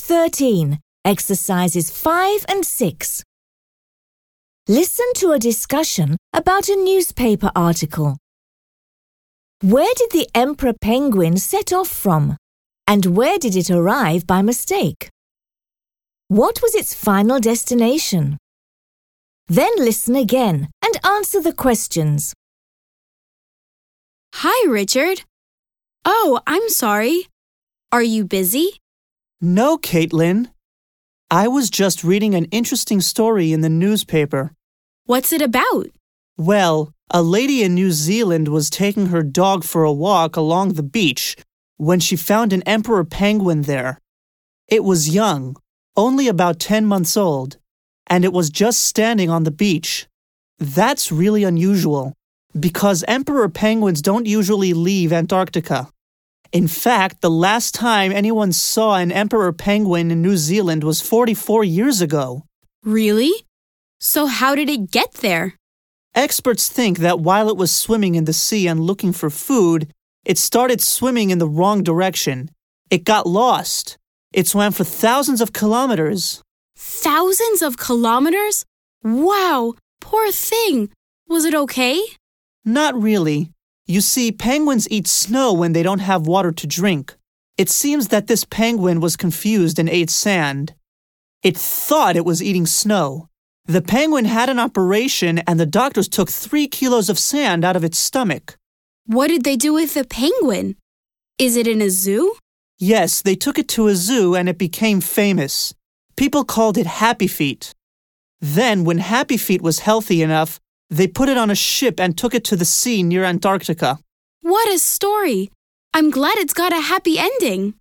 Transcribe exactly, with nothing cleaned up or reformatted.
thirteen, exercises five and six. Listen to a discussion about a newspaper article. Where did the emperor penguin set off from? And where did it arrive by mistake? What was its final destination? Then listen again and answer the questions. Hi, Richard. Oh, I'm sorry. Are you busy? No, Caitlin. I was just reading an interesting story in the newspaper. What's it about? Well, a lady in New Zealand was taking her dog for a walk along the beach when she found an emperor penguin there. It was young, only about ten months old, and it was just standing on the beach. That's really unusual, because emperor penguins don't usually leave Antarctica. In fact, the last time anyone saw an emperor penguin in New Zealand was forty-four years ago. Really? So how did it get there? Experts think that while it was swimming in the sea and looking for food, it started swimming in the wrong direction. It got lost. It swam for thousands of kilometers. Thousands of kilometers? Wow, poor thing. Was it okay? Not really. You see, penguins eat snow when they don't have water to drink. It seems that this penguin was confused and ate sand. It thought it was eating snow. The penguin had an operation and the doctors took three kilos of sand out of its stomach. What did they do with the penguin? Is it in a zoo? Yes, they took it to a zoo and it became famous. People called it Happy Feet. Then, when Happy Feet was healthy enough, they put it on a ship and took it to the sea near Antarctica. What a story! I'm glad it's got a happy ending.